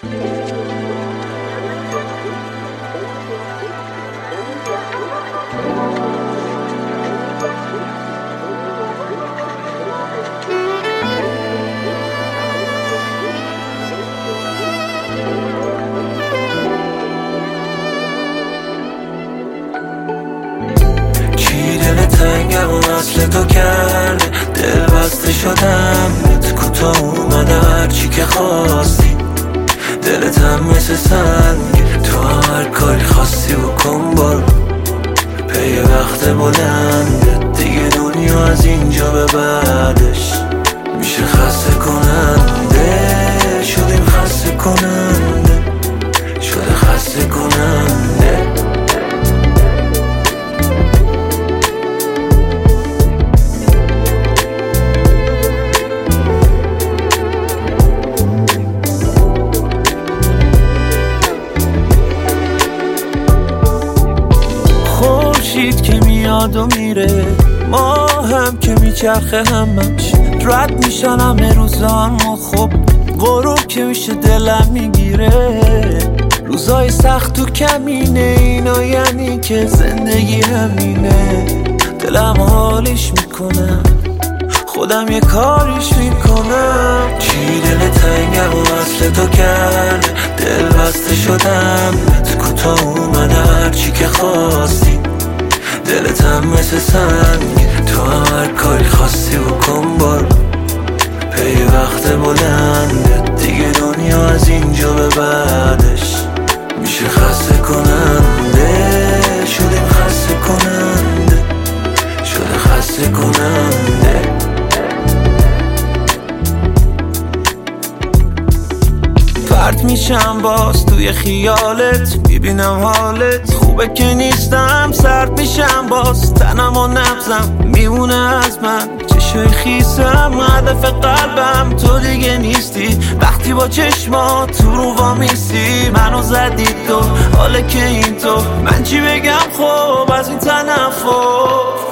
تنگم و اصل تو کرده، دل بسته شدم بهت کوتاه اومده هرچی که خواستی، دلتم مثل سنگ تو هر کاری خواستی بکن برو، پی وقت بلنده دیگه دنیا از اینجا به بعدش میشه خسته کننده، شدیم خسته کننده، شده خسته کننده. خورشید که میاد و میره، ما هم که میچرخه همش رد میشن همه روزان و خب غروب که میشه دلم میگیره، روزای سخت و کمینه اینا یعنی که زندگی همینه، دلم حالیش میکنم خودم یه کاریش میکنم، چی دل تنگم و اصل تو کرده، دل بسته شدم بهت کوتاه اومده هرچی که خواستی، دلتم مثل سنگ تو هر کاری خواستی بکن برو، پی وقت بلنده دیگه دنیا از اینجا به بعدش میشه خسته کننده، شدیم خسته کننده، شده خسته کننده. پرت میشم باز توی خیالت، میبینم حالت خوبه که نیستم، سرد میشم باز تنم و نبزم میمونه از من چشای خیسم، هدف قلبم تو دیگه نیستی، وقتی با چشمات تو رو وامیستی منو زدی تو، حاله که این تو من چی بگم خب از این تنفر.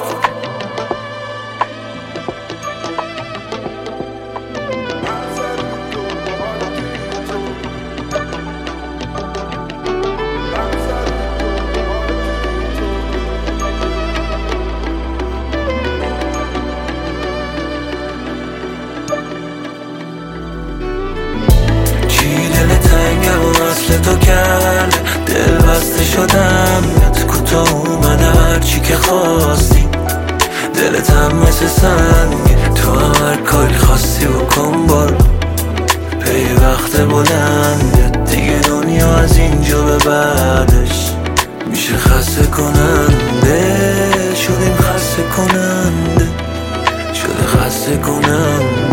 تو کرده دل بسته شدم بهت کوتاه اومده هرچی که خواستی، دلتم مثل سنگ تو هر کاری خواستی بکن برو، پی وقت بلنده دیگه دنیا از اینجا به بعدش میشه خسته کننده، شدیم خسته کننده، شده خسته کننده.